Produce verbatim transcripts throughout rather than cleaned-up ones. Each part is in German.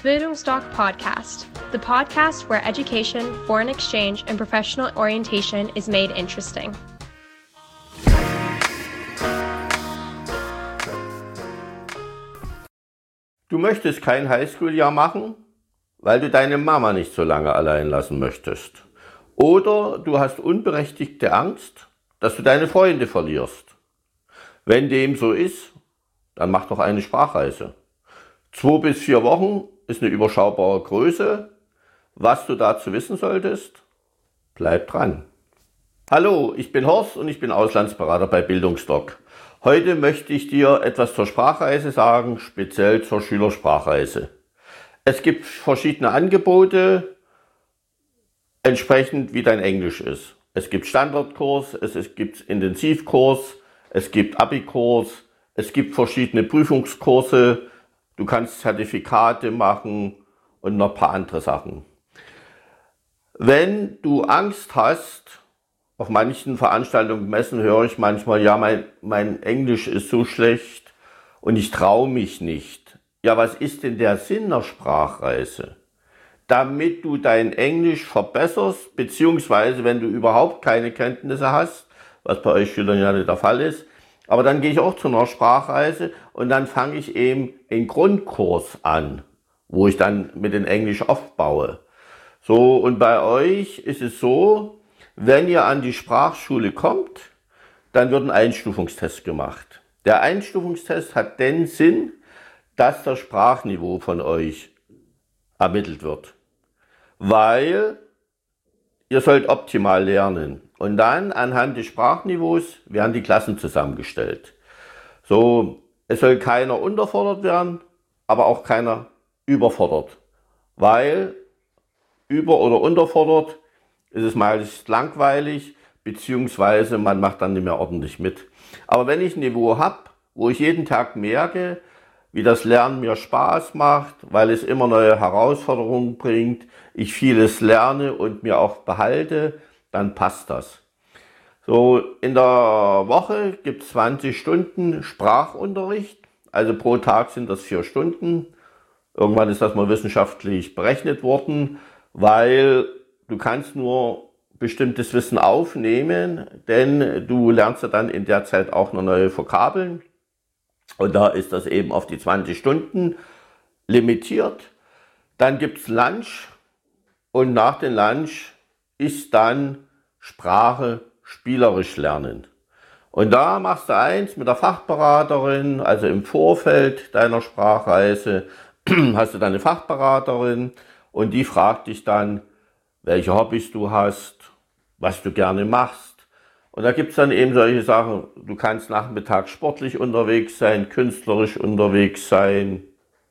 Bildungsdoc Podcast, the podcast where education, foreign exchange, and professional orientation is made interesting. Du möchtest kein Highschool-Jahr machen, weil du deine Mama nicht so lange allein lassen möchtest. Oder du hast unberechtigte Angst, dass du deine Freunde verlierst. Wenn dem so ist, dann mach doch eine Sprachreise. Zwei bis vier Wochen ist eine überschaubare Größe. Was du dazu wissen solltest, bleib dran. Hallo, ich bin Horst und ich bin Auslandsberater bei Bildungsdoc. Heute möchte ich dir etwas zur Sprachreise sagen, speziell zur Schülersprachreise. Es gibt verschiedene Angebote, entsprechend wie dein Englisch ist. Es gibt Standardkurs, es gibt Intensivkurs, es gibt Abikurs, es gibt verschiedene Prüfungskurse, du kannst Zertifikate machen und noch ein paar andere Sachen. Wenn du Angst hast, auf manchen Veranstaltungen, Messen höre ich manchmal, ja, mein, mein Englisch ist so schlecht und ich traue mich nicht. Ja, was ist denn der Sinn der Sprachreise? Damit du dein Englisch verbesserst, beziehungsweise wenn du überhaupt keine Kenntnisse hast, was bei euch Schülern ja nicht der Fall ist, aber dann gehe ich auch zu einer Sprachreise und dann fange ich eben einen Grundkurs an, wo ich dann mit dem Englisch aufbaue. So, und bei euch ist es so, wenn ihr an die Sprachschule kommt, dann wird ein Einstufungstest gemacht. Der Einstufungstest hat den Sinn, dass das Sprachniveau von euch ermittelt wird. Weil ihr sollt optimal lernen. Und dann anhand des Sprachniveaus werden die Klassen zusammengestellt. So, es soll keiner unterfordert werden, aber auch keiner überfordert. Weil über- oder unterfordert ist es meist langweilig, beziehungsweise man macht dann nicht mehr ordentlich mit. Aber wenn ich ein Niveau habe, wo ich jeden Tag merke, wie das Lernen mir Spaß macht, weil es immer neue Herausforderungen bringt, ich vieles lerne und mir auch behalte, dann passt das. So, in der Woche gibt es zwanzig Stunden Sprachunterricht, also pro Tag sind das vier Stunden. Irgendwann ist das mal wissenschaftlich berechnet worden, weil du kannst nur bestimmtes Wissen aufnehmen, denn du lernst ja dann in der Zeit auch noch neue Vokabeln. Und da ist das eben auf die zwanzig Stunden limitiert. Dann gibt's Lunch und nach dem Lunch ist dann Sprache spielerisch lernen. Und da machst du eins mit der Fachberaterin, also im Vorfeld deiner Sprachreise hast du deine Fachberaterin und die fragt dich dann, welche Hobbys du hast, was du gerne machst. Und da gibt's dann eben solche Sachen, du kannst nachmittags sportlich unterwegs sein, künstlerisch unterwegs sein.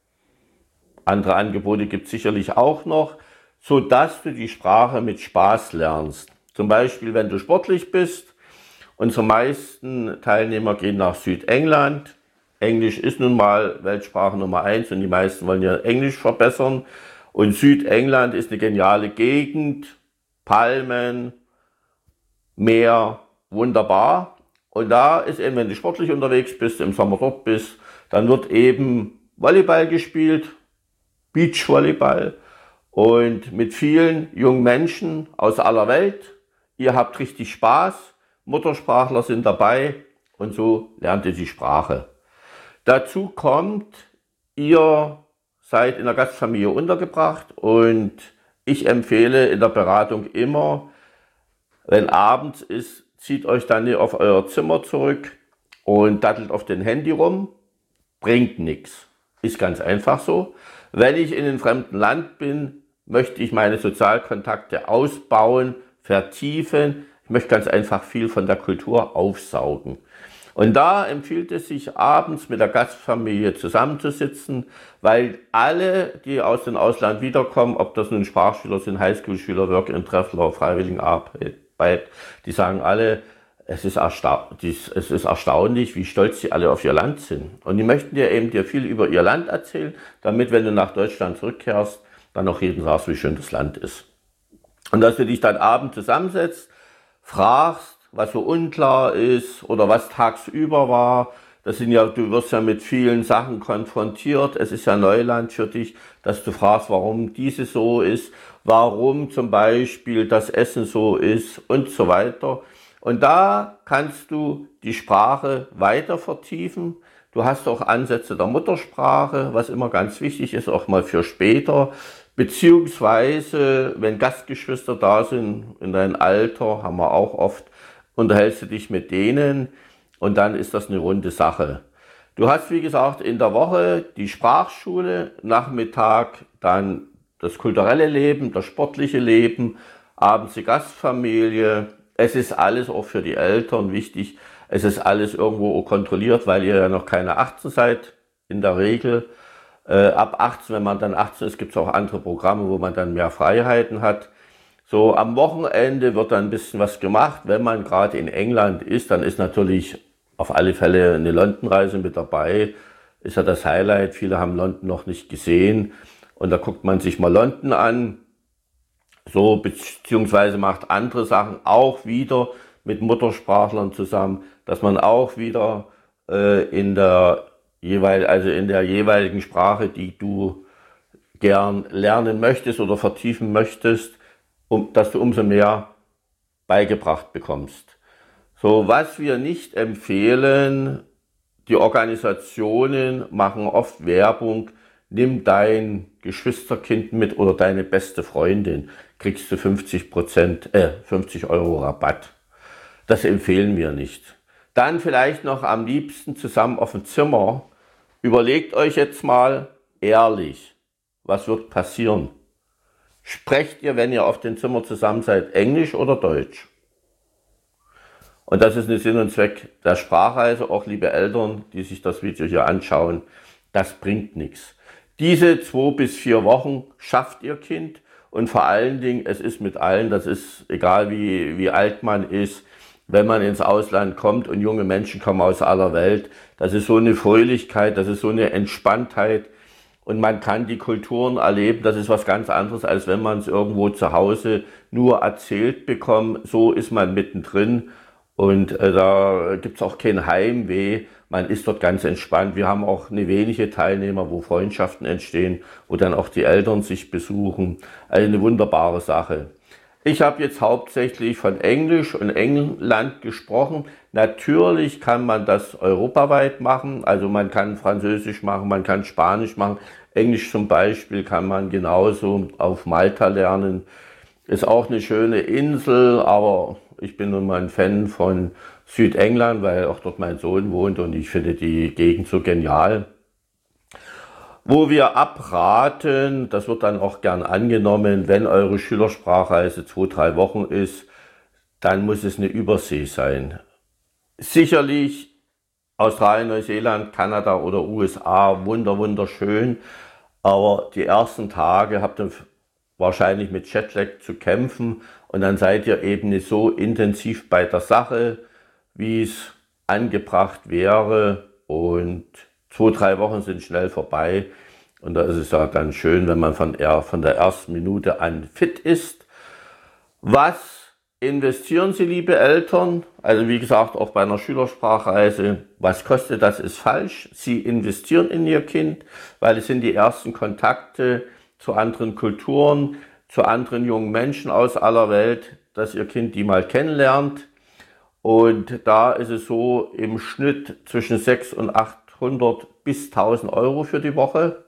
Andere Angebote gibt's sicherlich auch noch, so dass du die Sprache mit Spaß lernst. Zum Beispiel, wenn du sportlich bist. Unsere meisten Teilnehmer gehen nach Südengland. Englisch ist nun mal Weltsprache Nummer eins und die meisten wollen ja Englisch verbessern. Und Südengland ist eine geniale Gegend, Palmen, Meer, wunderbar. Und da ist eben, wenn du sportlich unterwegs bist, im Sommer dort bist, dann wird eben Volleyball gespielt, Beachvolleyball und mit vielen jungen Menschen aus aller Welt. Ihr habt richtig Spaß, Muttersprachler sind dabei und so lernt ihr die Sprache. Dazu kommt, ihr seid in der Gastfamilie untergebracht und ich empfehle in der Beratung immer, wenn abends ist, zieht euch dann nicht auf euer Zimmer zurück und dattelt auf dem Handy rum, bringt nichts. Ist ganz einfach so. Wenn ich in einem fremden Land bin, möchte ich meine Sozialkontakte ausbauen, vertiefen. Ich möchte ganz einfach viel von der Kultur aufsaugen. Und da empfiehlt es sich, abends mit der Gastfamilie zusammenzusitzen, weil alle, die aus dem Ausland wiederkommen, ob das nun Sprachschüler sind, Highschool-Schüler, Work-and-Traveler, Freiwilligenarbeit, die sagen alle, es ist, ersta- es ist erstaunlich, wie stolz die alle auf ihr Land sind. Und die möchten dir eben dir viel über ihr Land erzählen, damit, wenn du nach Deutschland zurückkehrst, dann auch jedem sagst, wie schön das Land ist. Und dass du dich dann abends zusammensetzt, fragst, was so unklar ist oder was tagsüber war, Das sind ja, du wirst ja mit vielen Sachen konfrontiert. Es ist ja Neuland für dich, dass du fragst, warum dieses so ist, warum zum Beispiel das Essen so ist und so weiter. Und da kannst du die Sprache weiter vertiefen. Du hast auch Ansätze der Muttersprache, was immer ganz wichtig ist, auch mal für später. Beziehungsweise, wenn Gastgeschwister da sind in deinem Alter, haben wir auch oft, unterhältst du dich mit denen und dann ist das eine runde Sache. Du hast, wie gesagt, in der Woche die Sprachschule, Nachmittag dann das kulturelle Leben, das sportliche Leben, abends die Gastfamilie. Es ist alles auch für die Eltern wichtig. Es ist alles irgendwo kontrolliert, weil ihr ja noch keine achtzehn seid, in der Regel. Äh, ab achtzehn, wenn man dann achtzehn ist, gibt es auch andere Programme, wo man dann mehr Freiheiten hat. So, am Wochenende wird dann ein bisschen was gemacht. Wenn man gerade in England ist, dann ist natürlich auf alle Fälle eine London-Reise mit dabei. Ist ja das Highlight. Viele haben London noch nicht gesehen. Und da guckt man sich mal London an. So, beziehungsweise macht andere Sachen auch wieder mit Muttersprachlern zusammen, dass man auch wieder äh, in der jeweil, also in der jeweiligen Sprache, die du gern lernen möchtest oder vertiefen möchtest, um, dass du umso mehr beigebracht bekommst. So, was wir nicht empfehlen, die Organisationen machen oft Werbung, nimm dein Geschwisterkind mit oder deine beste Freundin, kriegst du fünfzig Prozent, äh, fünfzig Euro Rabatt. Das empfehlen wir nicht. Dann vielleicht noch am liebsten zusammen auf dem Zimmer. Überlegt euch jetzt mal ehrlich, was wird passieren? Sprecht ihr, wenn ihr auf dem Zimmer zusammen seid, Englisch oder Deutsch? Und das ist ein Sinn und Zweck der Sprachreise, auch liebe Eltern, die sich das Video hier anschauen, das bringt nichts. Diese zwei bis vier Wochen schafft ihr Kind und vor allen Dingen, es ist mit allen, das ist egal wie, wie alt man ist, wenn man ins Ausland kommt und junge Menschen kommen aus aller Welt, das ist so eine Fröhlichkeit, das ist so eine Entspanntheit und man kann die Kulturen erleben, das ist was ganz anderes, als wenn man es irgendwo zu Hause nur erzählt bekommt, so ist man mittendrin und äh, da gibt's auch kein Heimweh, man ist dort ganz entspannt. Wir haben auch eine wenige Teilnehmer, wo Freundschaften entstehen, wo dann auch die Eltern sich besuchen, also eine wunderbare Sache. Ich habe jetzt hauptsächlich von Englisch und England gesprochen. Natürlich kann man das europaweit machen, also man kann Französisch machen, man kann Spanisch machen. Englisch zum Beispiel kann man genauso auf Malta lernen. Ist auch eine schöne Insel, aber ich bin nun mal ein Fan von Südengland, weil auch dort mein Sohn wohnt und ich finde die Gegend so genial. Wo wir abraten, das wird dann auch gern angenommen, wenn eure Schülersprachreise zwei, drei Wochen ist, dann muss es eine Übersee sein. Sicherlich Australien, Neuseeland, Kanada oder U S A, wunder, wunderschön, aber die ersten Tage habt ihr wahrscheinlich mit Jetlag zu kämpfen und dann seid ihr eben nicht so intensiv bei der Sache, wie es angebracht wäre und zwei, drei Wochen sind schnell vorbei und da ist es ja dann schön, wenn man von, eher von der ersten Minute an fit ist. Was investieren Sie, liebe Eltern? Also wie gesagt, auch bei einer Schülersprachreise, was kostet das, ist falsch. Sie investieren in Ihr Kind, weil es sind die ersten Kontakte zu anderen Kulturen, zu anderen jungen Menschen aus aller Welt, dass Ihr Kind die mal kennenlernt. Und da ist es so im Schnitt zwischen sechshundert und achthundert bis tausend Euro für die Woche.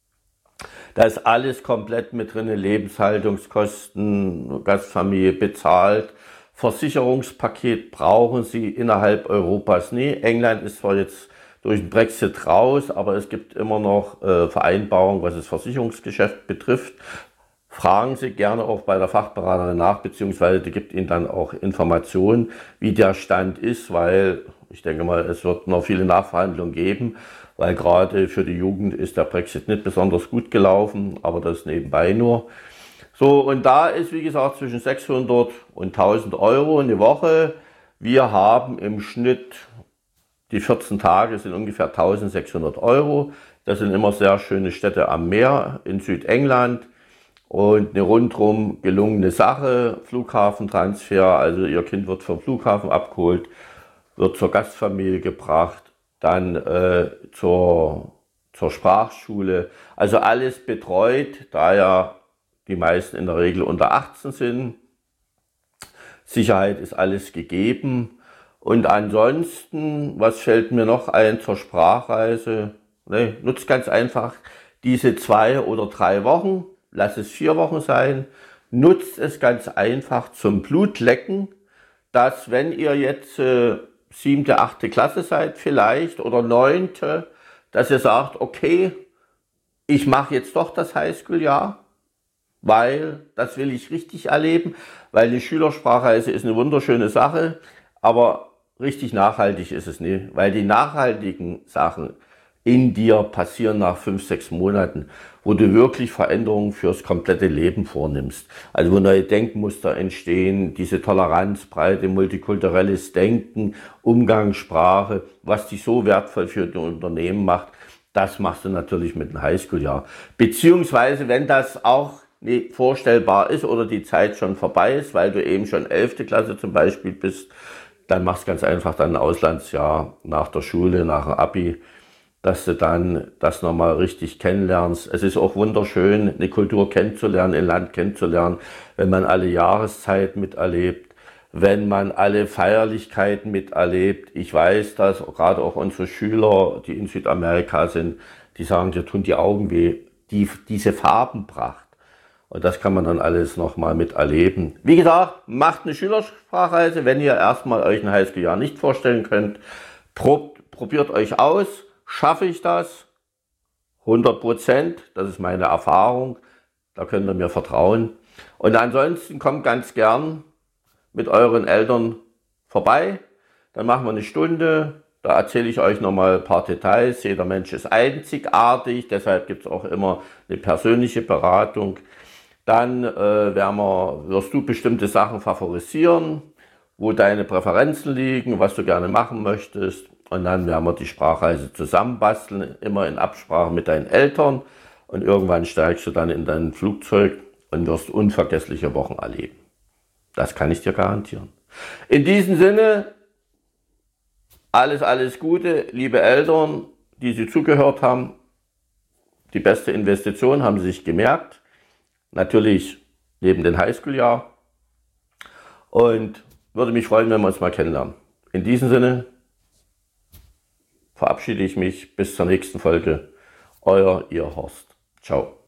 Da ist alles komplett mit drin, Lebenshaltungskosten, Gastfamilie bezahlt. Versicherungspaket brauchen Sie innerhalb Europas nie. England ist zwar jetzt durch den Brexit raus, aber es gibt immer noch äh, Vereinbarungen, was das Versicherungsgeschäft betrifft. Fragen Sie gerne auch bei der Fachberaterin nach, beziehungsweise die gibt Ihnen dann auch Informationen, wie der Stand ist, weil ich denke mal, es wird noch viele Nachverhandlungen geben, weil gerade für die Jugend ist der Brexit nicht besonders gut gelaufen, aber das nebenbei nur. So, und da ist, wie gesagt, zwischen sechshundert und tausend Euro eine Woche. Wir haben im Schnitt, die vierzehn Tage sind ungefähr eintausendsechshundert Euro. Das sind immer sehr schöne Städte am Meer in Südengland. Und eine rundrum gelungene Sache, Flughafentransfer, also Ihr Kind wird vom Flughafen abgeholt, wird zur Gastfamilie gebracht. dann äh, zur, zur Sprachschule. Also alles betreut, da ja die meisten in der Regel unter achtzehn sind. Sicherheit ist alles gegeben. Und ansonsten, was fällt mir noch ein zur Sprachreise? Ne, nutzt ganz einfach diese zwei oder drei Wochen, lass es vier Wochen sein, nutzt es ganz einfach zum Blutlecken, dass wenn ihr jetzt äh, siebte, achte Klasse seid vielleicht oder neunte, dass ihr sagt, okay, ich mache jetzt doch das Highschool-Jahr, weil das will ich richtig erleben, weil die Schülersprachreise ist eine wunderschöne Sache, aber richtig nachhaltig ist es nicht, weil die nachhaltigen Sachen in dir passieren nach fünf, sechs Monaten, wo du wirklich Veränderungen fürs komplette Leben vornimmst. Also wo neue Denkmuster entstehen, diese Toleranzbreite, multikulturelles Denken, Umgangssprache, was dich so wertvoll für dein Unternehmen macht, das machst du natürlich mit einem Highschool-Jahr. Beziehungsweise, wenn das auch nicht vorstellbar ist oder die Zeit schon vorbei ist, weil du eben schon elfte Klasse zum Beispiel bist, dann machst du ganz einfach dann ein Auslandsjahr nach der Schule, nach dem Abi, dass du dann das nochmal richtig kennenlernst. Es ist auch wunderschön, eine Kultur kennenzulernen, ein Land kennenzulernen, wenn man alle Jahreszeiten miterlebt, wenn man alle Feierlichkeiten miterlebt. Ich weiß, dass gerade auch unsere Schüler, die in Südamerika sind, die sagen, dir tun die Augen weh, die, diese Farbenpracht. Und das kann man dann alles nochmal miterleben. Wie gesagt, macht eine Schülersprachreise, wenn ihr erstmal euch ein Highschool-Jahr nicht vorstellen könnt. Prob, probiert euch aus. Schaffe ich das? hundert Prozent, das ist meine Erfahrung, da könnt ihr mir vertrauen. Und ansonsten kommt ganz gern mit euren Eltern vorbei, dann machen wir eine Stunde, da erzähle ich euch nochmal ein paar Details. Jeder Mensch ist einzigartig, deshalb gibt es auch immer eine persönliche Beratung. Dann äh, werden wir, wirst du bestimmte Sachen favorisieren, wo deine Präferenzen liegen, was du gerne machen möchtest. Und dann werden wir die Sprachreise zusammenbasteln, immer in Absprache mit deinen Eltern. Und irgendwann steigst du dann in dein Flugzeug und wirst unvergessliche Wochen erleben. Das kann ich dir garantieren. In diesem Sinne, alles, alles Gute, liebe Eltern, die Sie zugehört haben. Die beste Investition haben Sie sich gemerkt. Natürlich neben dem Highschool-Jahr. Und würde mich freuen, wenn wir uns mal kennenlernen. In diesem Sinne verabschiede ich mich bis zur nächsten Folge. Euer, Ihr Horst. Ciao.